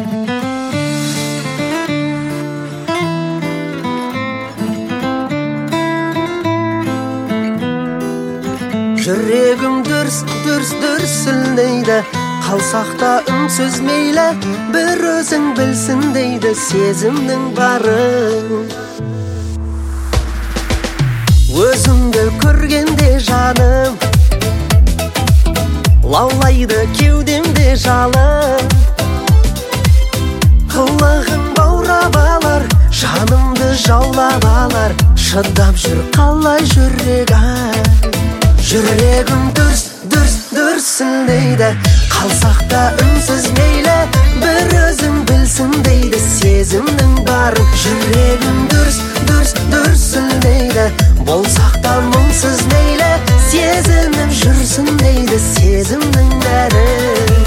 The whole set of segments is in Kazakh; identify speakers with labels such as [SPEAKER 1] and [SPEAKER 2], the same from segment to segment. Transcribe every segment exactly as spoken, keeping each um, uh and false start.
[SPEAKER 1] Жүрегім дүрс дүрс дүрсілдейді, қалсақта үнсіз мейлі, бір өзің білсін дейді сезімнің барын. Өзіңді көргенде жаным, лаулайды кеудемде жалын. Қылығың баурап алар, жанымды жаулап алар, шыдап жүр қалай жүрегім. Жүрегім дүрс дүрс дүрсілдейді, қалсақта үнсіз мейлі, бір өзің білсін дейді сезімнің барын. Жүрегім дүрс дүрс дүрсілдейді, болсақта мұңсыз мейлі, сезініп жүрсін дейді сезімнің бәрін.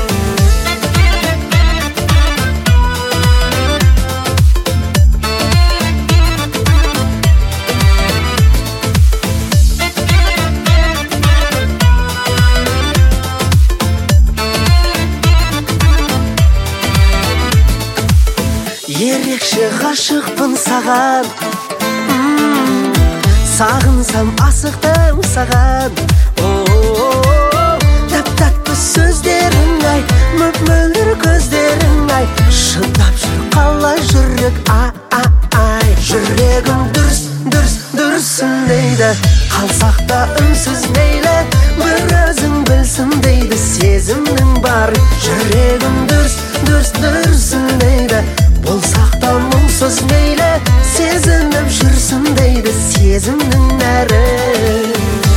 [SPEAKER 1] Ерекше ғашықпын саған, сағынсам асықтым саған. Тәп-тәтті сөздерің ай, мөп-мөлдір көздерің ай, шыдап жүр қалай жүрек ай. Жүрегім дүрс дүрс дүрсілдейді, қалсақта үнсіз мейлі, бір өзің білсін дейді сезімнің барын. Жүрегім дүрс дүрс дүрсілдейді, болсақта мұңсыз мейлі, сезініп жүрсін дейді сезімнің нәрін.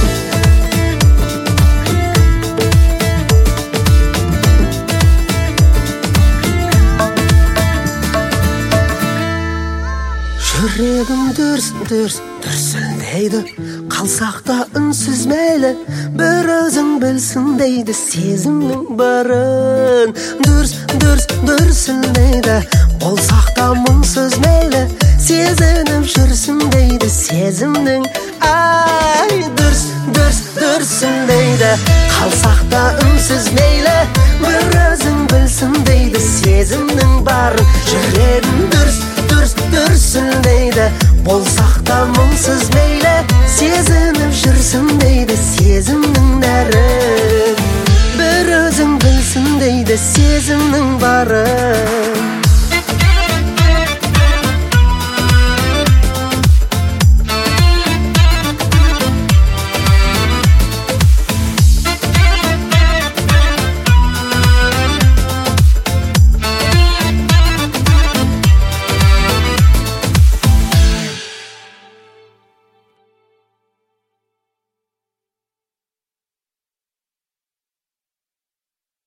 [SPEAKER 1] Жүрегім дүрс дүрс дүрсілдейді, қалсақта үнсіз мейлі, бір өзің білсін дейді сезімнің барын. Дүрс дүрс дүрсілдейді, болсақта мұңсыз мейлі, сезініп жүрсін дейді сезімнің ай. Дүрс дүрс дүрсілдейді, қалсақта үнсіз мейлі, бір өзің білсін дейді сезімнің барын. Жүрегім дүрс дүрс дүрсілдейді, болсақта мұңсыз мейлі, сезініп жүрсін дейді сезімнің нәрін. Бір өзің білсін дейді сезімнің барын.